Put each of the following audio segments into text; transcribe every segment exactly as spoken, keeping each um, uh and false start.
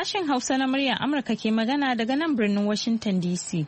Sashen Hausa na muryar Amurka ke magana daga nan birnin Washington D C.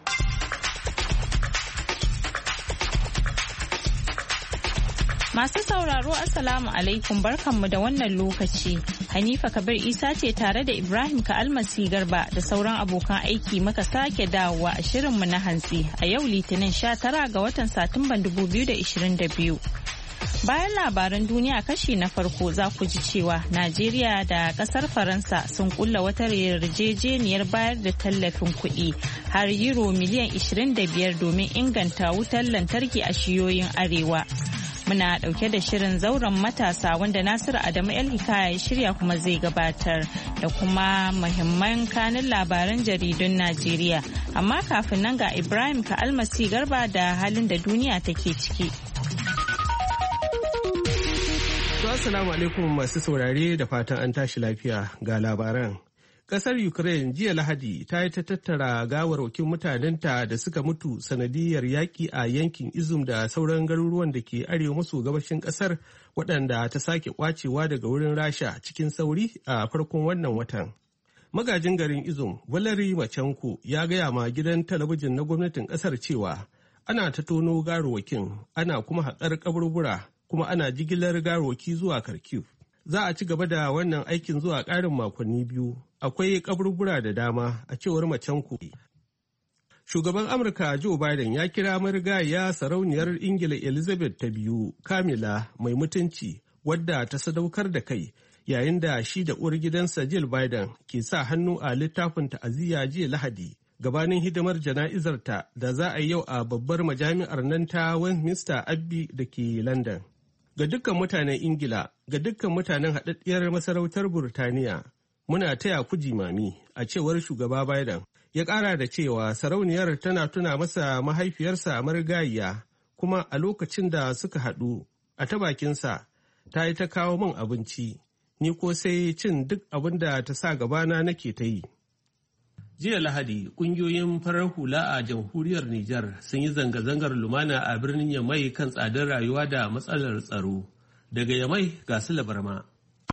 Masu sauraro Assalamu alaikum barkanmu da wannan lokaci. Hanifa Kabir Isa ce tare da Ibrahim Ka'almasi Garba da sauran abokan aiki muka sake dawowa a shirinmu na hantsi a yau Litinin sha tara ga watan Satumban dubu biyu da ishirin da biyu. Bayan labaran duniya kashi na farko za ku ji cewa Najeriya da kasar Faransa sun kulla wata yarjejeniyar bayar da tallafin kuɗi har euro miliyan ishirin da biyar domin inganta wutar lantarki a shiyoyin arewa. Muna ɗauke da shirin zauren matasa wanda Nasiru Adamu El Hikaya ya shirya kuma zai gabatar da kuma muhimman kanin labaran jaridun Najeriya. Amma kafin nan ga Ibrahim Ka'almasi Garba da halin da duniya take ciki. Assalamu alaikum masu saurare da fatan an tashi lafiya ga labaran. Kasar Ukraine jiya Lahadi ta yi ta tattara gawarwakin mutanenta da suka mutu sanadiyar yaƙi a yankin Izum da sauran garuruwan da ke arewa maso gabashin kasar waɗanda ta sake kwacewa daga wurin Rasha cikin sauri a farkon wannan watan. Magajin garin Izum, Valery Machenko, ya gaya ma gidan talabijin na gwamnatin kasar cewa ana ta tono gawarwakin, ana kuma haƙar kaburbura, kuma ana jigilar gawarwaki zuwa Kharkiv. Za a ci gaba da wannan aikin zuwa ƙarin makonni biyu. Akwai kaburbura da dama a cewar Machenko. Shugaban Amurka Joe Biden ya kira marigayya sarauniyar Ingila Elizabeth ta biyu, Camilla, mai mutunci wadda ta sadaukar da kai yayin da shi da uwar gidansa Jill Biden ke sa hannu a littafin ta'aziyya jiya Lahadi gabanin hidimar jana'izarta da za a yi yau a babbar majami'ar nan ta Westminster Abbey da ke London. Ga dukkan mutanen Ingila, ga dukkan mutanen haɗaɗɗiyar masarautar Burtaniya, muna taya ku jimami, a cewar shugaba Biden. Ya ƙara da cewa sarauniyar tana tuna masa mahaifiyarsa marigayiya, kuma a lokacin da suka haɗu, a ta bakinsa, ta yi ta kawo min abinci, ni ko sai cin duk abin da ta sa gabana nake ta yi. Jiya Lahadi, ƙungiyoyin farar hula a jamhuriyar Nijar sun yi zanga-zangar lumana a birnin Yamai kan tsadar rayuwa da matsalar tsaro. Daga Yamai ga Sula Barma.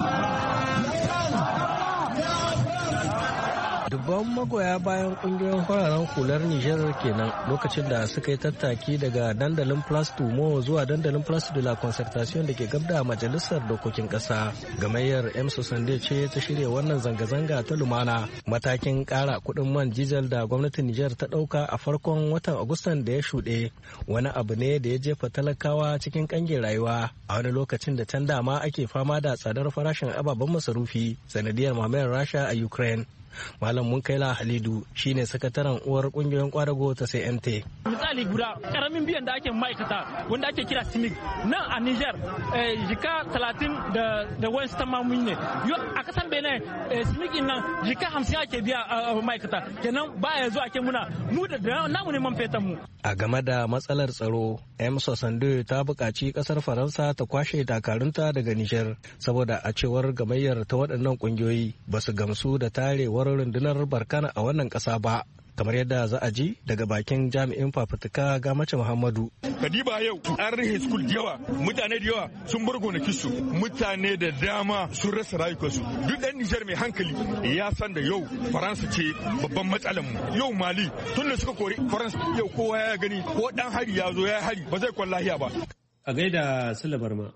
Dubban magoya bayan kungiyoyin fararen hular Nijar kenan lokacin da suka yi tattaki daga dandalin Place Tumo zuwa dandalin Place de la Concertation da ke gabda majalisar dokokin kasa. Gamayyar M Sosande ce ta shirya wannan zanga-zanga ta lumana, matakin kara kudin man diesel da gwamnatin Nijar ta dauka a farkon watan Agustan da ya shuɗe. Wani abu ne da ya jefa talakawa cikin kange rayuwa a wani lokacin da can dama ake fama da tsadar farashin ababen masarufi sanadiyar mamayar Rasha a Ukraine. Malam Munkaila Halidu shine sakataren uwar kungiyoyin kwadago ta C N T. Misali guda karamin biyan da ake ma'aikata wanda ake kira S M I C nan a Niger jika talatin da da wani tamamin ne. A kasan Benin S M I C nan jika hamsin ake biya ma'aikata. Kenan ba ya zo ake muna mu da namu ne man fetan mu. A game da matsalar tsaro, M Sosande ta buƙaci ƙasar Faransa ta kwashe dakarunta daga Niger saboda a cewar gamayyar ta waɗannan ƙungiyoyi ba su gamsu da tarewar rundunar Barkana a wannan ƙasa ba. Kamar yadda za a ji daga bakin jami'in fafutuka ga mace Muhammadu. Kadiba yau an rihe skul da yawa, mutane da yawa sun bar gonakinsu, mutane da dama sun rasa rayukansu. Duk ɗan Nijar mai hankali ya san da yau Faransa ce babban matsalar mu. Yau Mali tun da suka kori Faransa yau kowa ya gani ko ɗan hari ya zo ya hari ba zai kwan lahiya ba. A gaida Sula Barma.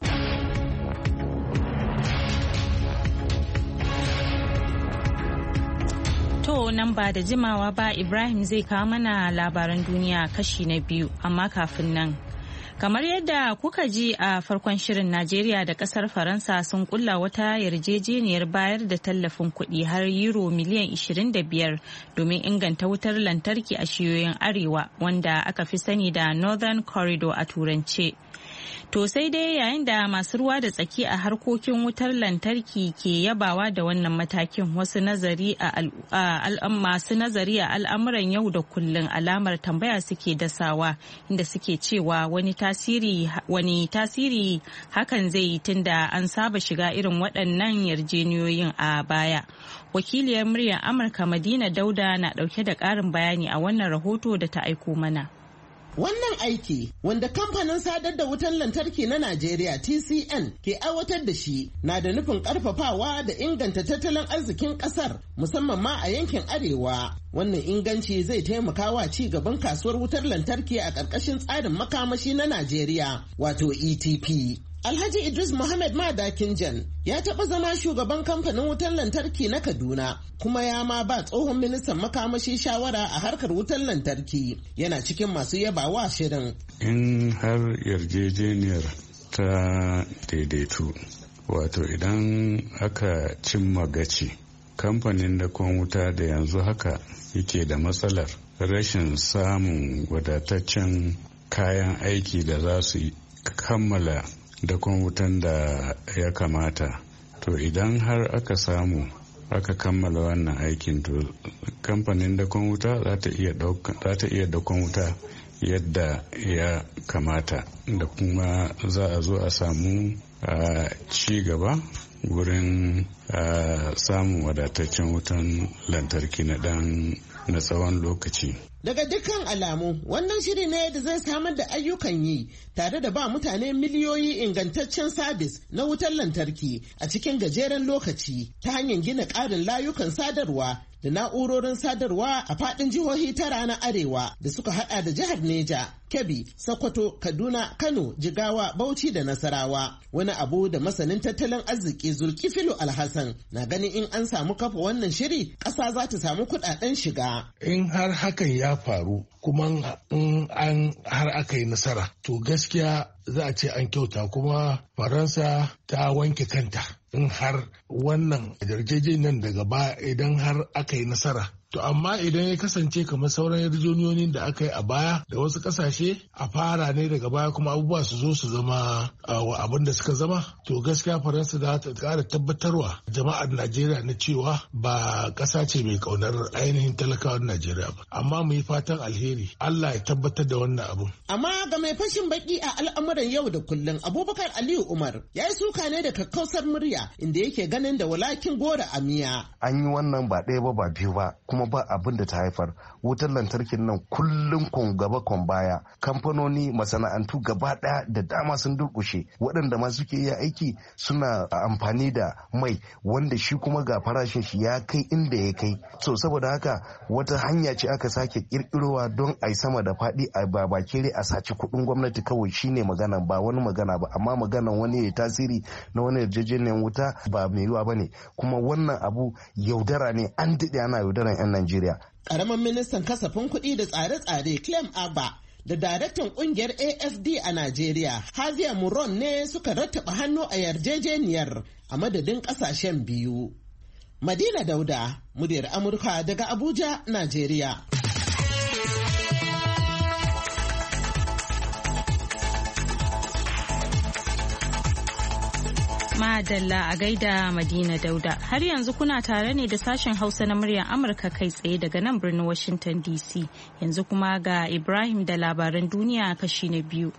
To nan ba da jimawa ba Ibrahim zai kawo mana labaran duniya kashi na biyu, amma kafin nan. Kamar yadda kuka ji a farkon shirin, Najeriya da kasar Faransa sun kulla wata yarjejeniyar bayar da tallafin kuɗi har euro miliyan ishirin da biyar domin inganta wutar lantarki a shiyoyin arewa wanda aka fi sani da Northern Corridor a turance. To sai dai yayin da masu ruwa da tsaki a harkokin wutar lantarki ke yabawa da wannan matakin, wasu nazari a masu nazari a al'amuran yau da kullun alamar tambaya suke dasawa, inda suke cewa wani tasiri wani tasiri hakan zai yi tunda an saba shiga irin waɗannan yarjejeniyoyin a baya. Wakiliyar muryar Amurka Madina Dauda na ɗauke da ƙarin bayani a wannan rahoto da ta aiko mana. Wannan aiki wanda kamfanin sadar da wutar lantarki na Najeriya T C N ke aiwatar da shi na da nufin karfafawa da inganta tattalin arzikin kasar musamman ma a yankin arewa. Wannan inganci zai taimaka wa ci gaban kasuwar wutar lantarki a ƙarƙashin tsarin makamashi na Najeriya wato E T P. Alhaji Idris Muhammad Madakin Jan ya taɓa zama shugaban kamfanin wutar lantarki na Kaduna kuma ya ma ba tsohon ministan makamashi shawara a harkar wutar lantarki, yana cikin masu yabawa shirin. In har yarjejeniyar ta daidaitu, wato idan aka cimma gaci, kamfanin da kwan wuta da yanzu haka yake da matsalar rashin samun wadataccen kayan aiki da za su kammala da kwan wutan da ya kamata, to idan har aka samu aka kammala wannan aikin, to kamfanin da kwan wuta za ta iya dakon wuta yadda ya kamata, da kuma za a zo a samu ci gaba wurin samun wadataccen wutan lantarki na dan na tsawon lokaci. Daga dukkan alamu, wannan shiri ne da zai samar da ayyukan yi tare da ba mutane miliyoyi ingantaccen sabis na wutar lantarki a cikin gajeren lokaci ta hanyar gina ƙarin layukan sadarwa da na'urorin sadarwa a faɗin jihohi tara na arewa da suka hada da jihar Neja, Kebbi, Sokoto, Kaduna, Kano, Jigawa, Bauchi da Nasarawa. Wani abu da masanin tattalin arziki Zulkifilu Alhassan na ganin in an samu kafa wannan shiri, ƙasa za ta samu kuɗaɗen shiga. In har hakan ya faru kuma in an har aka yi nasara, to gaskiya za a ce an kyauta, kuma Faransa ta wanke kanta. In har wannan yarjejeniyar daga baya idan har aka yi nasara. To amma idan ya kasance kamar sauran yarjejeniyoyin da aka yi a baya da wasu kasashe, a fara ne daga baya kuma abubuwa su zo su zama abin da suka zama, to gaskiya Faransa za ta kara tabbatarwa jama'ar Najeriya na cewa ba ƙasa ce mai kaunar ainihin talakawan Najeriya ba. Amma mu yi fatan alheri, Allah ya tabbatar da wannan abin. Amma ga mai fashin baki a al'amuran yau da kullum, Abubakar Aliyu Umar ya yi suka ne da kakkausar murya inda yake ganin da walakin gora a miya. An yi wannan ba ɗaya ba ba biyu ba, kuma ba abin da ta haifar. Wutar lantarkin nan kullum kon gaba kon baya, kamfanoni masana'antu gaba daya da dama sun durkushe, waɗanda ma suke iya aiki suna amfani da mai wanda shi kuma ga farashin shi ya kai inda ya kai. So saboda haka wata hanya ce aka sake kirkirowa don a yi sama da faɗi a babakere a saci kuɗin gwamnati kawai, shine magana, ba wani magana ba. Amma maganan wani ya tasiri na wani yarjejeniyar wuta ba mai yiwa bane, kuma wannan abu yaudara ne, an daɗe ana yaudaran 'yan Najeriya. Ƙaramin ministan kasafin kuɗi da tsare-tsare Clem Abba da daraktan ƙungiyar A F D a Najeriya Javier Muron ne suka rattaba hannu a yarjejeniyar a madadin ƙasashen biyu. Madina Dauda, muryar Amurka daga Abuja, Najeriya. Madalla a gaida Madina Dauda. Har yanzu kuna tare ne da sashen Hausa na muryar Amurka kai tsaye daga nan birnin Washington D C. Yanzu kuma ga Ibrahim da labaran duniya kashi na biyu.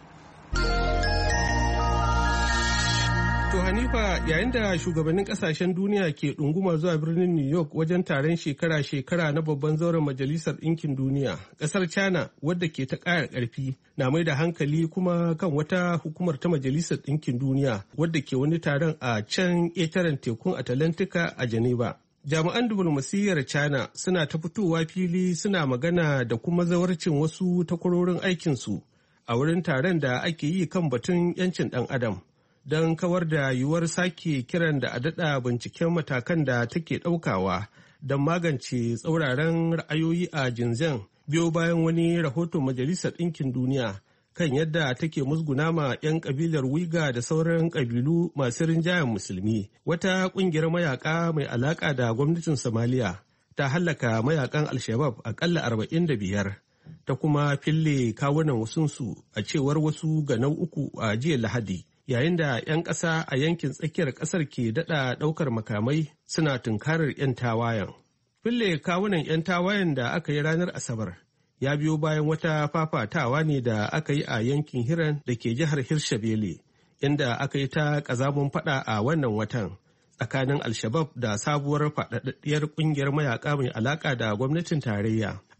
To Hanifa, yayin da shugabannin kasashen duniya ke ɗunguma zuwa birnin New York wajen taron shekara-shekara na babban zauren Majalisar Ɗinkin Duniya, ƙasar China wadda ke ta ƙara ƙarfi na mai da hankali kuma kan wata hukumar ta Majalisar Ɗinkin Duniya wadda ke wani taron a can ƙetaren tekun Atlantika a Geneva. Jami'an diflomasiyyar China suna ta fitowa fili suna magana da kuma zawarcin wasu takwarorin aikinsu a wurin taron da ake yi kan batun 'yancin ɗan adam. Don kawar da yiwuwar sake kiran da a daɗa binciken matakan da take ɗaukawa don magance tsauraran ra'ayoyi a Xinjiang biyo bayan wani rahoton Majalisar Ɗinkin Duniya kan yadda take musguna ma 'yan ƙabilar Uyghur da sauran ƙabilu masu rinjayen musulmi. Wata ƙungiyar mayaƙa mai alaƙa da gwamnatin Somalia ta hallaka mayaƙan Al-Shabaab aƙalla arba'in da biyar, ta kuma fille kawunan wasunsu a cewar wasu ganau uku a jiya Lahadi. Yayin da 'yan ƙasa a yankin tsakiyar ƙasar ke daɗa ɗaukar makamai suna tunkarar 'yan tawayen. Fille kawunan 'yan tawayen da aka yi ranar Asabar ya biyo bayan wata fafatawa ne da aka yi a yankin Hiran da ke jihar Hirshabele, inda aka yi ta ƙazamin faɗa a wannan watan tsakanin Al-Shabaab da sabuwar faɗaɗɗiyar ƙungiyar mayaƙa mai alaƙa da gwamnatin tarayya.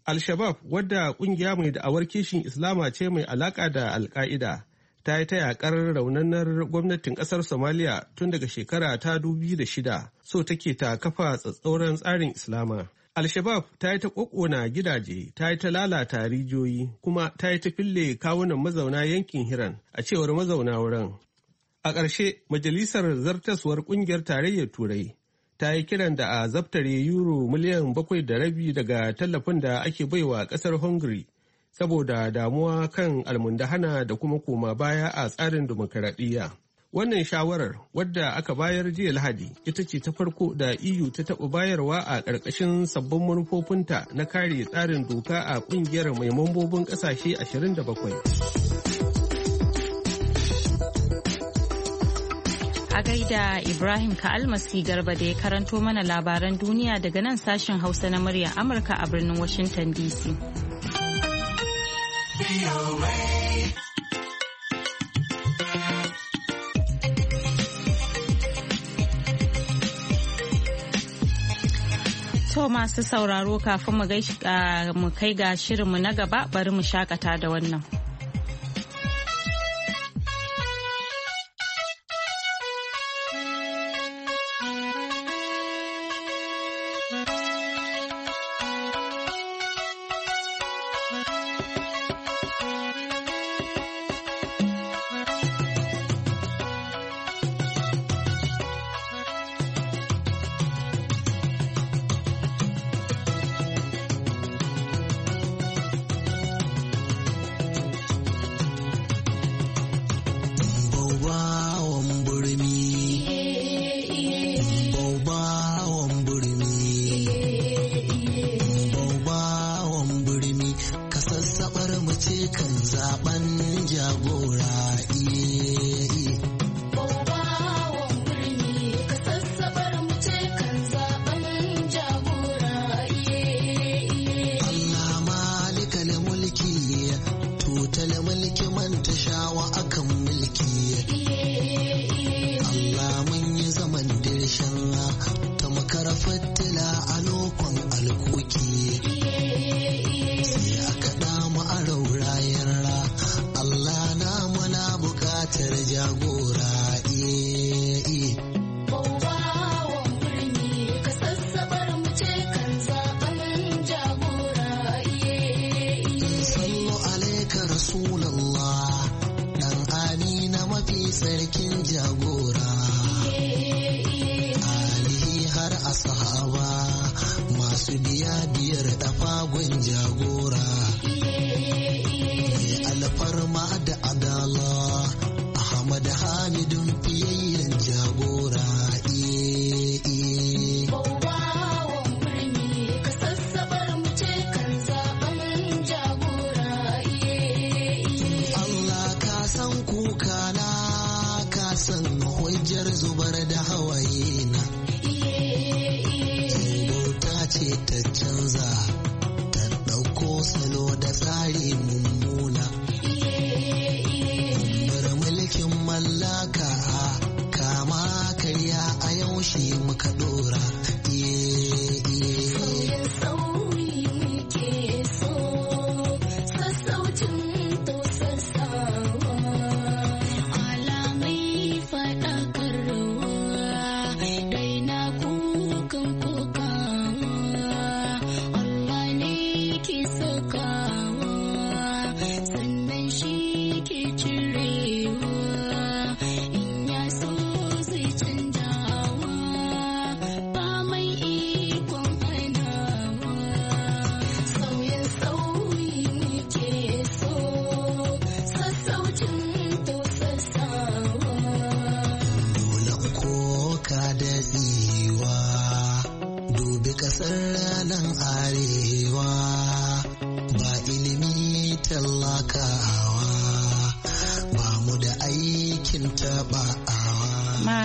Al-Shabab, wadda kungiya mai da'awar kishin Islama ce mai alaka da Al-Qaida, ta yi ta yakar raunanar gwamnatin kasar Somalia tun daga shekara ta dubu biyu da shida, so take ta kafa tsatsauran tsarin Islama. Al-Shabab ta yi ta kokona gidaje, ta yi ta lalata rijiyoyi, kuma ta yi ta fille kawunan mazauna yankin Hiran, a cewar mazauna wurin. A ƙarshe, Majalisar Zartaswar Ƙungiyar Tarayyar Turai ta yi kiran da a zabtare euro miliyan bakwai da rabi daga tallafin da ake baiwa ƙasar Hungary saboda damuwa kan almundahana da kuma koma baya a tsarin dimokuraɗiyya. Wannan shawarar, wadda aka bayar jiya Lahadi, ita ce ta farko da E U ta taɓa bayarwa a ƙarƙashin sabbin manufofinta na kare tsarin doka a ƙungiyar mai mambobin ƙasashe ashirin da bakwai. A gaida Ibrahim Ka'almasi Garba da ya karanto mana labaran duniya daga nan sashen Hausa na murya Amurka a birnin Washington D C. To masu sauraro, kafin mu kai ga shirinmu na gaba, bari mu shakata da wannan.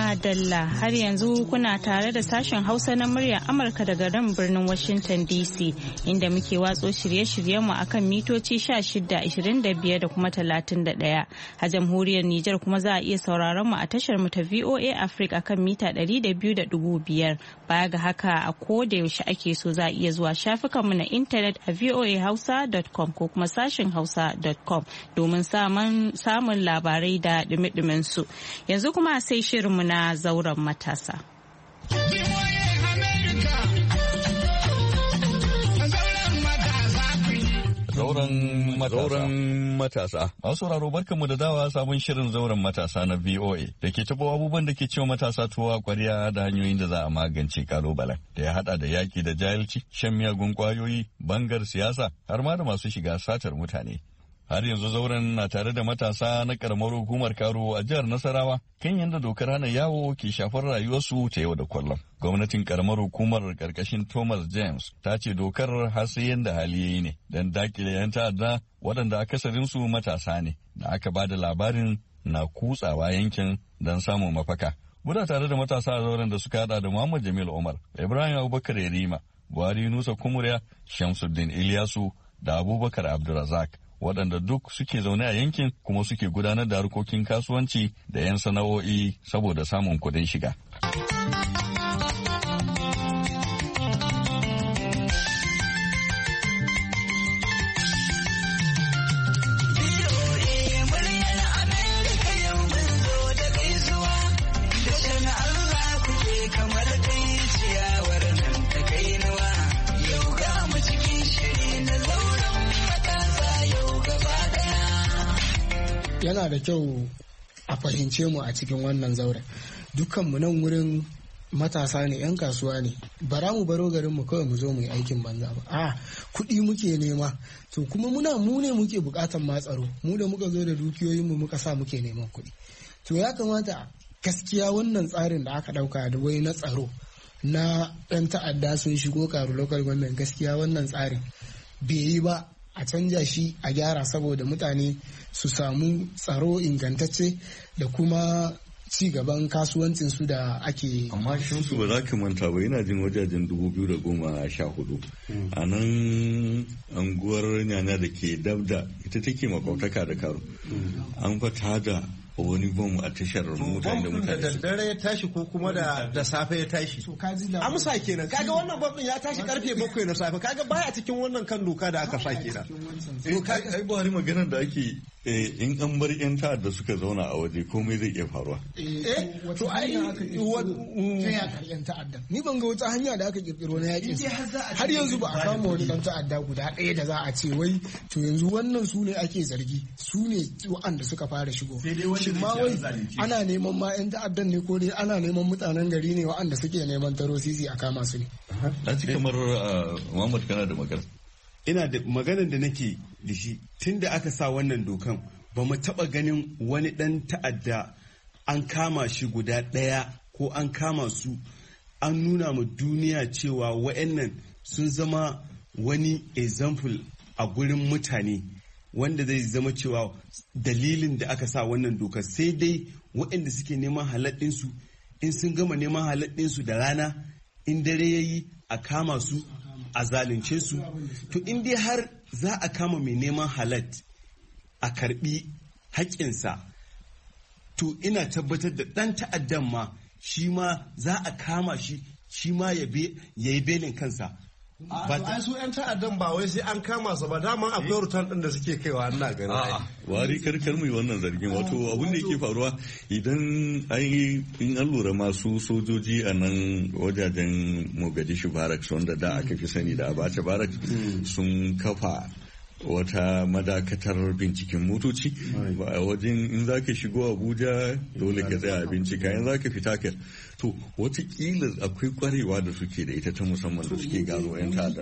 Madalla har yanzu kuna tare da sashen Hausa na muryar Amurka daga nan birnin Washington D C inda muke watso shirye-shiryenmu akan mitoci sha shida, ashirin da biyar da kuma talatin da ɗaya. A jamhuriyar Nijar kuma za a iya sauraron mu a tashar mu ta V O A Africa akan mita ɗari da biyu da ɗigo biyar. Baya ga haka a koda yaushe ake so za a iya zuwa shafukanmu na intanet a voa hausa dot com ko kuma sashen hausa dot com domin samun labarai da dumi su. Yanzu kuma sai shirinmu na zauren matasa. Zauren matasa. Masu sauraro barkanmu da dawa sabon shirin zauren matasa na V O A da ke tabo abubuwan da ke cewa matasa tuwa kwarya da hanyoyin da za a magance kalubalen da ya hada da yaki da jahilci, shan miyagun kwayoyi, bangar siyasa har ma da masu shiga satar mutane. Har yanzu zauren na tare da matasa na karamar hukumar Karo a jihar Nasarawa kan yadda dokar hana yawo ke shafar rayuwarsu ta yau da kullum. Gwamnatin karamar hukumar karkashin Thomas James ta ce dokar har sai yadda hali yayi ne don dakile yan ta'adda waɗanda akasarinsu matasa ne da aka ba da labarin na kutsawa yankin don samun mafaka. Muna tare da matasa a zauren da suka hada da Muhammad Jamil Umar, Ibrahim Abubakar Yarima, Buhari Nusa Kumuriya, Shamsuddin Ilyasu da Abubakar Abdulrazak. Waɗanda duk suke zaune a yankin kuma suke gudanar da harkokin kasuwanci da 'yan sana'o'i saboda samun kuɗin shiga. Yana da kyau a fahimce mu a cikin wannan zauren. Dukkanmu nan wurin matasa ne, 'yan kasuwa ne. Bara mu baro garin mu kawai mu zo mu yi aikin banza ba. A kuɗi muke nema. To kuma muna mu ne muke bukatan matsaro. Mu da muka zo da dukiyoyin mu muka sa muke neman kuɗi. To ya kamata gaskiya wannan tsarin da aka ɗauka da wai na tsaro na 'yan ta'adda sun shigo Karu local government, gaskiya wannan tsarin bai yi ba. A canja shi a gyara saboda mutane su samu tsaro ingantacce da kuma ci gaban kasuwancin su da ake. Amma shin su ba za ka manta ba, yana jin wajajen dubu biyu da goma sha hudu a nan anguwar Nyana da ke dabda ita take makwabtaka da Karo an fata da wani bom a tashar mutane da mutane. Da daddare ya tashi ko kuma da safe ya tashi. Amsa kenan. Kaga wannan bom ya tashi karfe bakwai na safe. Kaga baya cikin wannan kan doka da aka sa kenan. To kaga ai Buhari maganar da ake in an bar yan ta'adda suka zauna a waje komai zai iya faruwa. Eh to ai ta yakar yan ta'adda. Ni ban ga wata hanya da aka kirkiro na yakin. Har yanzu ba a kama wani dan ta'adda guda ɗaya da za a ce wai to yanzu wannan su ne ake zargi. Su ne waɗanda suka fara shigo. Shin ma wai ana neman ma yan ta'addan ne ko dai ana neman mutanen gari ne waɗanda suke neman taro sisi a kama su ne. Na ci kamar Muhammad kana da magana. Ina da maganar da nake da shi tun da aka sa wannan dokan ba mu taɓa ganin wani ɗan ta'adda an kama shi guda ɗaya ko an kama su an nuna ma duniya cewa wa'annan sun zama wani example a gurin mutane wanda zai zama cewa dalilin da aka sa wannan dokar, sai dai waɗanda suke neman halaɗinsu in sun gama neman halaɗinsu da rana in dare ya yi a kama su a zalunce su. To in dai har za a kama mai neman halat a karbi haƙƙinsa, to ina tabbatar da ɗan ta'addan ma shi ma za a kama shi shi ma ya yi belin kansa. Ba su 'yan ta'addan ba wai sai an kama su ba, daman akwai rutan ɗin da suke kaiwa ina gani. Wari karkar mu wannan zargin, wato abin da yake faruwa idan ai in an lura masu sojoji a nan wajajen Mogadishu Barracks wanda da aka fi sani da Abacha Barracks sun kafa wata madakatar binciken motoci a wajen in za ka shigo Abuja dole ka tsaya a bincika, in za ka fita ka to watakila akwai kwarewa da suke da ita ta musamman da suke gano 'yan ta'adda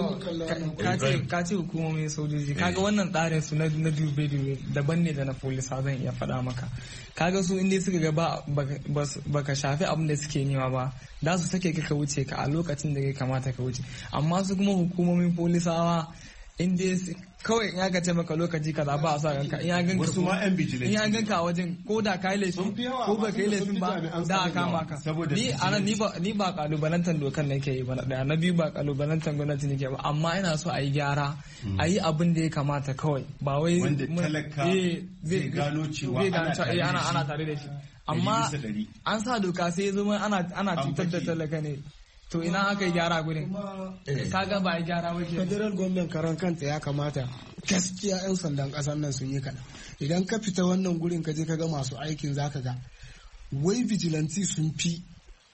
nan. Ka ce hukumomin sojoji kaga wannan tsarin su na dube dube daban ne da na polisa, zan iya faɗa maka. Kaga su inda suka ga ba ka shafi abin da suke nema ba za su sake ka wuce ka a lokacin da ya kamata ka wuce, amma su kuma hukumomin polisawa in dai kawai in aka ce maka lokaci kaza ba a sa ganka in ya ganka wasu ma yan vigilante in ya ganka a wajen ko da kai laifin ko ba kai laifin ba da a kama ka ni anan ni ba ni ba kalubalantan dokan nake yi ba na daya na biyu ba kalubalantan gwamnati nake ba amma ina so a yi gyara a yi abin da ya kamata kawai ba wai wanda talaka zai gano cewa ana ana tare da shi amma an sa doka sai ya zama ana ana cutar da talaka ne to ina aka yi gyara gurin kaga ba yi gyara ba ke federal government karan kanta ya kamata gaskiya yan sandan kasar nan sun yi kaɗan idan ka fita wannan gurin ka je ka ga masu aikin zaka ga wai vigilante sun fi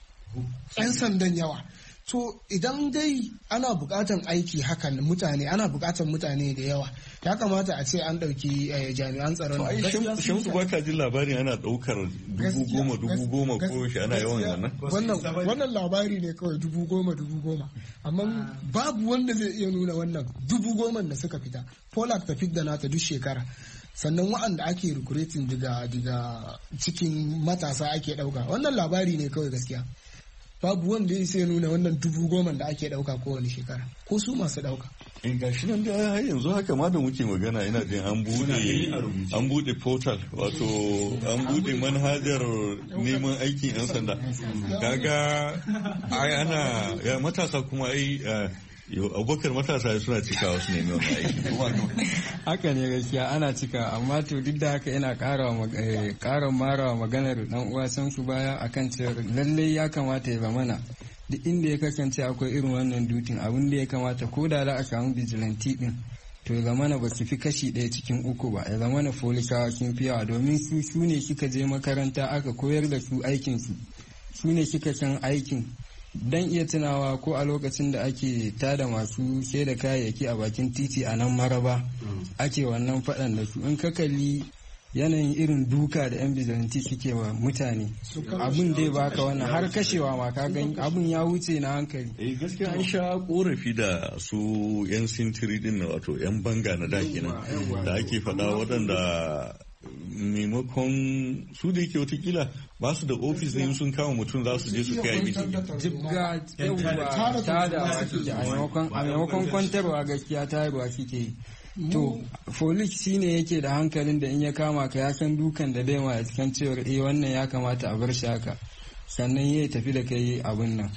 yan sandan yawa to idan dai ana bukatan aiki hakan mutane ana bukatan mutane da yawa ya kamata a ce an dauki jami'an tsaron shamsu ba ka jin labari ana daukar dubu goma dubu goma ko shi ana yawan wannan wannan labari ne kawai dubu goma dubu goma amma babu wanda zai iya nuna wannan dubu goma da suka fita Polak ta fit da nata duk shekara sannan wa'anda ake recruiting daga daga cikin matasa ake dauka wannan labari ne kawai gaskiya babu wanda ya sai nuna wannan dubu goma da ake dauka kowane shekara ko su masu dauka in gashi nan da yanzu haka ma da muke magana ina jin an bude an bude portal wato an bude manhajar neman aikin yan sanda kaga ai ana ya matasa kuma ai abubakar matasa suna cika wasu ne mai aiki haka ne gaskiya ana cika amma to duk da haka ina ƙara marawa maganar dan uwa san su baya akan cewa lalle ya kamata ya zamana duk inda ya kasance akwai irin wannan dutin abin da ya kamata ko da za a samu vigilante din to ya zamana ba su fi kashi ɗaya cikin uku ba ya zamana folikawa sun fi yawa domin su su ne kika je makaranta aka koyar da su aikin su su ne kika san aikin dan iya tunawa ko a lokacin da ake tada masu sai da kayayyaki a bakin titi a nan Maraba ake wannan faɗan da su in ka kalli yanayin irin duka da yan bizanti suke wa mutane abin dai baka wannan har kashewa ma ka gani abin ya wuce na hankali eh gaskiya an sha korafi da su yan sintiri din wato yan banga na da kenan da ake faɗa waɗanda maimakon su da yake watakila ba su da ofis ne sun kama mutum za su je su kai miti jibga yauwa ta da suke a maimakon kwantarwa gaskiya tayarwa suke to folik shi ne yake da hankalin da in ya kama ka ya san dukan da dai ma cikin cewar eh wannan ya kamata a bar shi haka sannan ya tafi da kai abin nan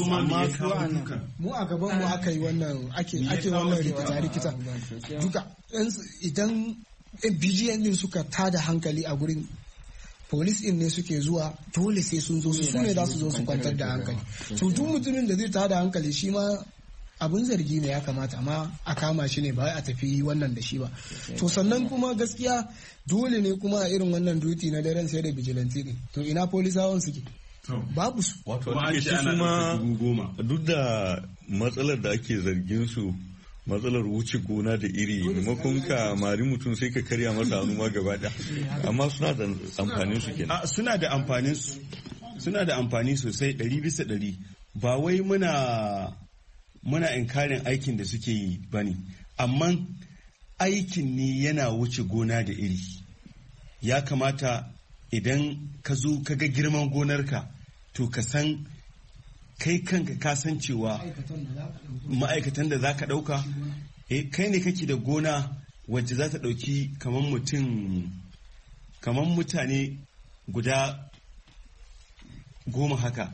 mu a gaban mu aka yi wannan ake ake wannan rikita rikita duka idan B G M din suka tada hankali a gurin police din ne suke zuwa dole sai sun zo su ne za su zo su kwantar da hankali to duk mutumin da zai tada hankali shi ma abin zargi ne ya kamata amma a kama shi ne ba a tafi wannan da shi ba to sannan kuma gaskiya dole ne kuma a irin wannan duty na daren sai da vigilante ne to ina polisawan suke babu su wato ake su kuma duk da matsalar da ake zargin su matsalar wuce gona da iri maimakon ka mari mutum sai ka karya masa hannu ma gaba da amma suna da amfanin su kenan suna da amfanin su suna da amfani sosai ɗari bisa ɗari ba wai muna muna inkarin aikin da suke yi bane amma aikin ne yana wuce gona da iri ya kamata idan ka zo ka ga girman gonarka to ka san kai kanka ka san cewa ma'aikatan da za ka ɗauka eh kai ne kake da gona wacce za ta ɗauki kamar mutum kamar mutane guda goma haka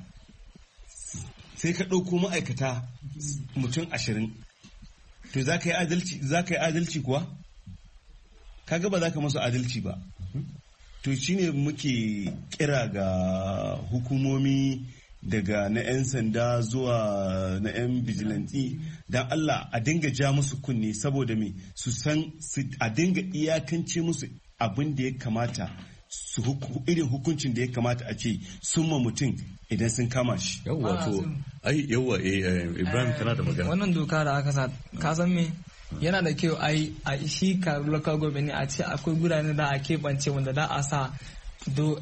sai ka ɗauko ma'aikata mutum ashirin to za ka yi adalci za ka yi adalci kuwa kaga ba za ka masu adalci ba to shine muke kira ga hukumomi daga na 'yan sanda zuwa na 'yan bijilanti don Allah a dinga ja musu kunne saboda me su san a dinga iyakance musu abin da ya kamata su irin hukuncin da ya kamata a ce sun ma mutum idan sun kama shi. Yawwa to ai yawwa Ibrahim kana da magana. Wannan doka da aka sa ka san me yana da kyau ai a shi ka local government a ce akwai gurare da a keɓance wanda da a sa do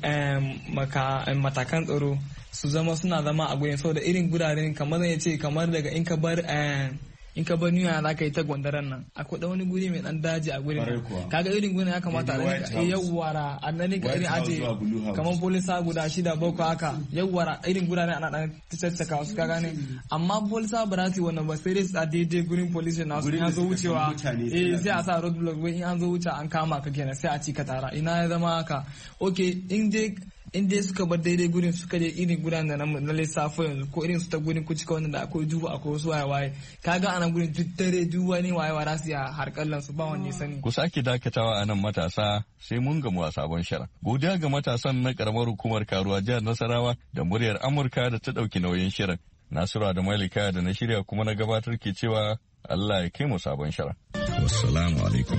matakan tsaro su zama suna zama a gurin saboda irin guraren kamar zai ce kamar daga in ka bar in ka bar New York za ka yi ta gwandaran nan akwai wani guri mai dan daji a gurin kaga irin gurin ya kamata a yawwara a nan ka irin aje kamar polisa guda shida boko haka yawwara irin gurare ana dan tattaka wasu ka gane amma polisa ba za su wannan ba sai dai a daidai gurin police na su ya zo wucewa eh sai a sa road block wai in an zo wuce an kama ka kenan sai a ci ka tara ina ya zama haka okay in dai in dai suka bar daidai gurin suka je irin gudan da na lissafo yanzu ko irin su ta gurin kucika wanda da akwai duhu akwai wasu waye waye kaga ana gurin duk dare duk wani waye waye rasu ya harkallan su ba wanda sani ku sake dakatawa a nan matasa sai mun gamu a sabon shara godiya ga matasan na karamar hukumar Karuwa jihar Nasarawa da muryar Amurka da ta dauki nauyin shirin Nasiru da Malika da na shirya kuma na gabatar ke cewa Allah ya kai mu sabon shara wassalamu alaikum.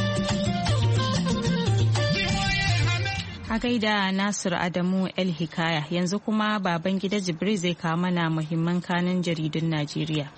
A gaida Nasir Adamu El Hikaya yanzu kuma baban gida Jibril zai kawo mana muhimman kanin jaridun Najeriya.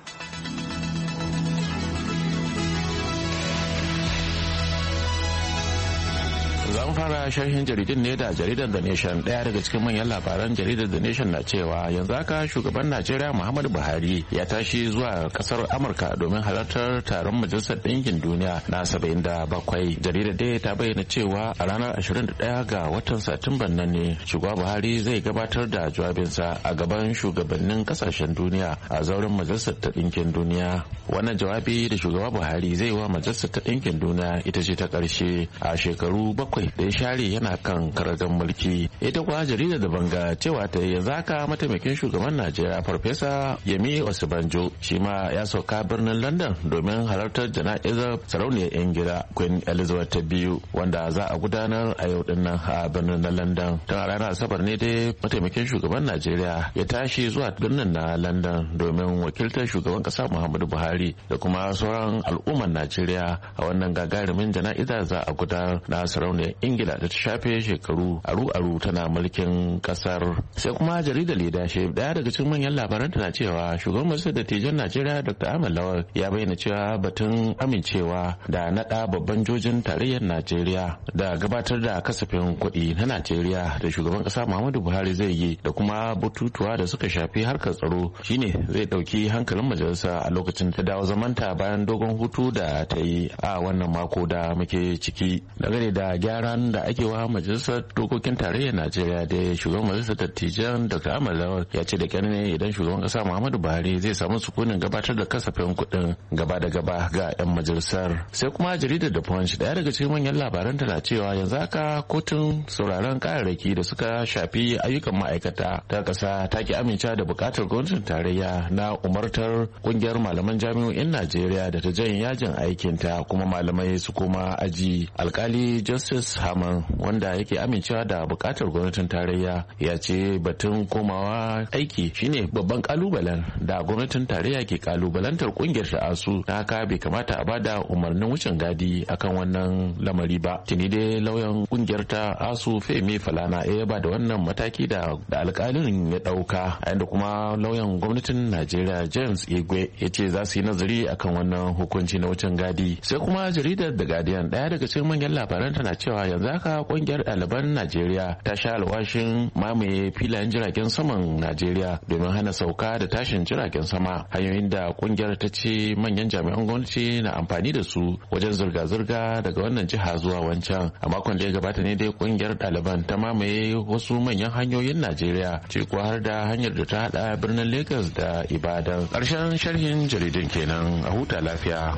Zan fara sharhin jaridun ne da jaridar The Nation. Daya daga cikin manyan labaran jaridar The Nation na cewa yanzu haka shugaban Najeriya Muhammadu Buhari ya tashi zuwa kasar Amurka domin halartar taron Majalisar Ɗinkin Duniya na saba'in da bakwai. Jaridar dai ta bayyana cewa a ranar ashirin da ɗaya ga watan Satumban nan ne shugaba Buhari zai gabatar da jawabinsa a gaban shugabannin kasashen duniya a zauren Majalisar ta Ɗinkin Duniya. Wannan jawabi da shugaba Buhari zai wa Majalisar ta Ɗinkin Duniya ita ce ta ƙarshe a shekaru bakwai da ya share yana kan karagar mulki. Ita kuwa jaridar da banga cewa ta yanzu haka mataimakin shugaban Najeriya Farfesa Yemi Osibanjo shi ma ya sauka birnin London domin halartar jana'izar sarauniyar Ingila Queen Elizabeth ta biyu wanda za a gudanar a yau din nan a birnin na London. Tun a ranar Asabar ne dai mataimakin shugaban Najeriya ya tashi zuwa birnin na London domin wakiltar shugaban kasa Muhammadu Buhari da kuma sauran al'ummar Najeriya a wannan gagarumin jana'izar za a gudanar na sarauniyar Ingila da ta shafe shekaru aru-aru tana mulkin kasar. Sai kuma jaridar Leadership daya daga cikin manyan labaran tana cewa shugaban majalisar dattijan Najeriya Doctor Ahmed Lawal ya bayyana cewa batun amincewa da nada babban jojin tarayyar Najeriya da gabatar da kasafin kuɗi na Najeriya da shugaban kasa Muhammadu Buhari zai yi da kuma batutuwa da suka shafi harkar tsaro shine zai dauki hankalin majalisa a lokacin ta dawo zamanta bayan dogon hutu da ta yi a wannan mako da muke ciki. Dangane da gyaran da ake wa majalisar dokokin tarayyar Najeriya da shugaban majalisar dattijan Doctor Ahmed Lawal ya ce da kyar ne idan shugaban kasa Muhammadu Buhari zai samu sukunin gabatar da kasafin kuɗin gaba da gaba ga 'yan majalisar. Sai kuma jaridar The Punch daya daga cikin manyan labaran tana cewa yanzu haka kotun sauraron kararraki da suka shafi ayyukan ma'aikata ta kasa ta ki amince da bukatar gwamnatin tarayya na umartar kungiyar malaman jami'o'in Najeriya da ta janye yajin aikinta kuma malamai su koma aji. Alkali Justice Haman wanda yake amincewa da bukatar gwamnatin tarayya ya ce batun komawa aiki shine babban kalubalen da gwamnatin tarayya ke kalubalantar kungiyar ta asu ta haka bai kamata a bada umarnin wucin gadi akan wannan lamari ba. Tuni dai lauyan kungiyar ta asu Femi Falana ya ba da wannan mataki da da alkalin ya dauka a yanda kuma lauyan gwamnatin Najeriya James Igwe ya ce za su yi nazari akan wannan hukunci na wucin gadi. Sai kuma jaridar The Guardian daya daga cikin manyan labaran tana cewa yanzu haka kungiyar ɗaliban Najeriya ta sha alwashin mamaye filayen jiragen saman Najeriya domin hana sauka da tashin jiragen sama, hanyoyin da kungiyar ta ce manyan jami'an gwamnati na amfani da su wajen zirga-zirga daga wannan jiha zuwa wancan. A makon da ya gabata ne dai kungiyar ɗaliban ta mamaye wasu manyan hanyoyin Najeriya ce kuwa har da hanyar da ta hada birnin Lagos da Ibadan. Ƙarshen sharhin jaridun kenan, a huta lafiya.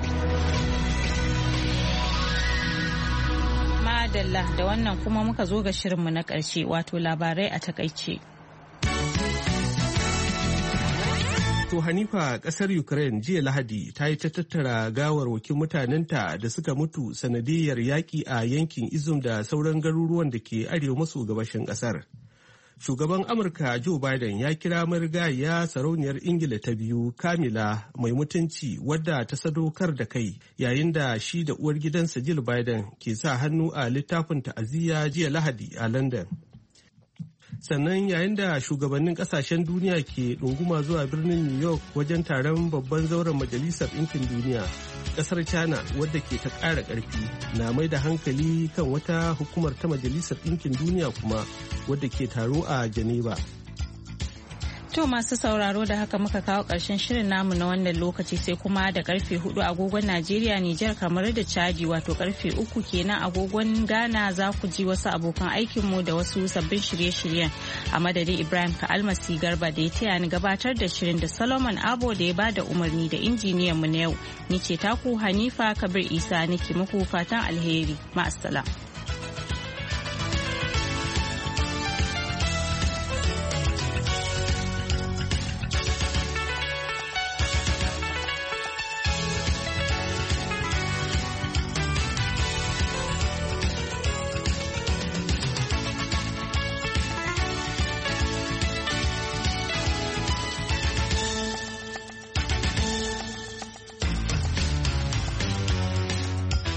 Madalla da wannan kuma muka zo ga shirinmu na ƙarshe wato labarai a takaice. To Hanifa, ƙasar Ukraine jiya Lahadi ta yi ta tattara gawarwakin mutanenta da suka mutu sanadiyar yaƙi a yankin Izum da sauran garuruwan da ke arewa maso gabashin ƙasar. Shugaban Amurka Joe Biden ya kira marigayya sarauniyar Ingila ta biyu Kamila mai mutunci wadda ta sadaukar da kai yayin da shi da uwar gidansa Jill Biden ke sa hannu a littafin ta'aziyya jiya Lahadi a London. Sannan yayin da shugabannin kasashen duniya ke ɗunguma zuwa birnin New York wajen taron babban zauren Majalisar Ɗinkin Duniya, ƙasar China wadda ke ta ƙara ƙarfi na mai da hankali kan wata hukumar ta Majalisar Ɗinkin Duniya kuma wadda ke taro a Geneva. To masu sauraro da haka muka kawo ƙarshen shirin namu na wannan lokaci sai kuma da karfe hudu agogon Najeriya, Nijar, kamar da Chadi wato karfe uku kenan agogon Ghana za ku ji wasu abokan aikinmu da wasu sabbin shirye-shiryen a madadin Ibrahim Ka'almasi Garba da ya taya ni gabatar da shirin da Solomon Abo da ya bada umarni da injiniyan mu na yau. Ni ce taku Hanifa Kabir Isa nake muku fatan alheri. Ma'assalam.